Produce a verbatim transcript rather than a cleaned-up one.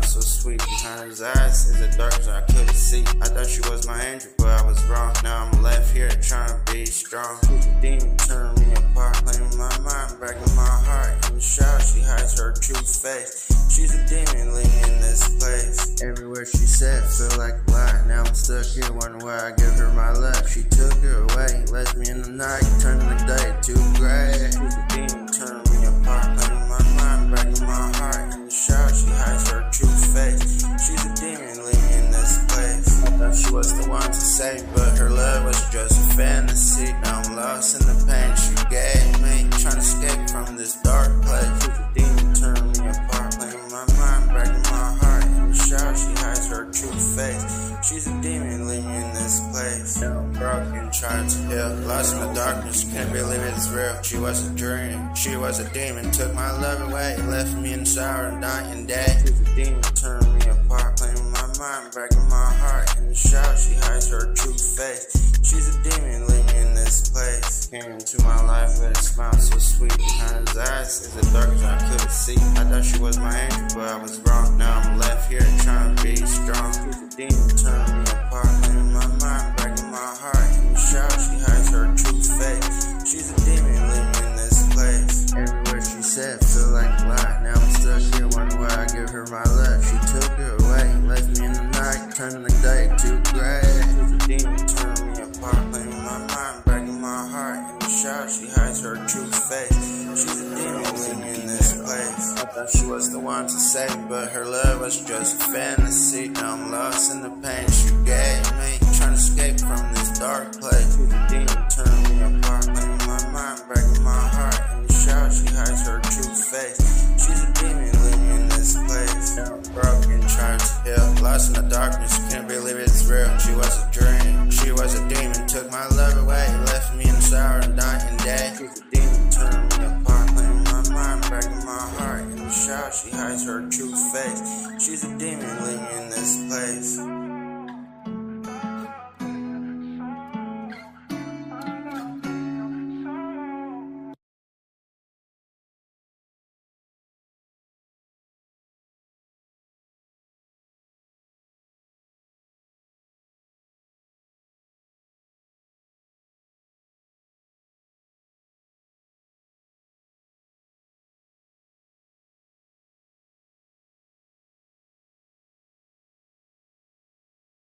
so sweet. Behind his eyes is a darkness I couldn't see. I thought she was my angel, but I was wrong. Now I'm left here trying to be strong. She's a demon, turning me apart, playing my mind, breaking my heart. In the shower, she hides her true face. She's a demon, leaving in this place. Everywhere she said, feel like a lie. Now I'm stuck here, wondering why I give her my love. She took her away, left me in the night, turning the day to gray. She's a demon, turning me apart, playing my mind, breaking my heart. In the shower, she hides her true face. She's a demon, leaving in this place. I thought she was the one to save, but her love was just a fantasy. Now I'm lost in the pain she gave me, trying to escape from this dark place. She's a demon, turning me apart, playing my mind, breaking my heart. In the shower, she hides her true face. She's a demon, leaving in this place. Now I'm broken, trying to heal, lost in the darkness, can't believe it's real. She was a dream, she was a demon, took my love away, left me in the shower and dying day. She's a demon, turning me apart, playing my mind, breaking my heart. In the shower, she hides her true face. She's a demon, leaving in this place. Came into my life with a smile so sweet. Behind his eyes is a darkness I couldn't see. I thought she was my angel, but I was wrong. Now I'm left here trying to be strong. She's a demon, turning me apart, playing my mind, breaking my heart. In the shower, she hides her true face. She's a demon, living in this place. Everywhere she said, feel like a lie. Now I'm stuck here, wondering why I give her my love. She took her away, left me in the night, turning the day to gray. She's a demon, turning me apart, playing my mind, breaking my heart. In the shower, she hides her true face. She's a demon, living in this place. I thought she was the one to save me, but her love was just a fantasy. Now I'm lost in the pain she gave me, trying to escape from this dark place. She's a demon, turning me apart, playing my mind, breaking my heart. In the shower, she hides her true face. She's a demon, living in this place. Now I'm broken, trying to heal, lost in the darkness, can't believe it's real. She was a dream, she was a demon, took my love away, left me in the shower and dying day. She's a demon, turning me apart, playing my mind, breaking my heart. In the shower, she hides her true face. She's a demon.